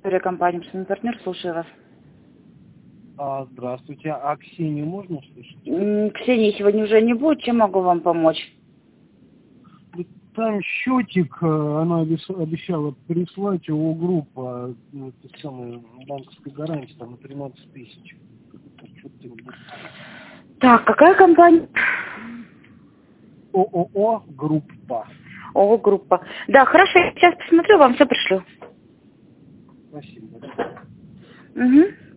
Компания «Партнер», слушаю вас. Здравствуйте. А Ксению можно услышать? Ксении сегодня уже не будет. Чем могу вам помочь? Там счетик, она обещала прислать, его группа, банковской гарантии, там на 13 тысяч. Так, какая компания? ООО «Группа». О, группа. Да, хорошо, я сейчас посмотрю, вам все пришлю. Спасибо. Угу.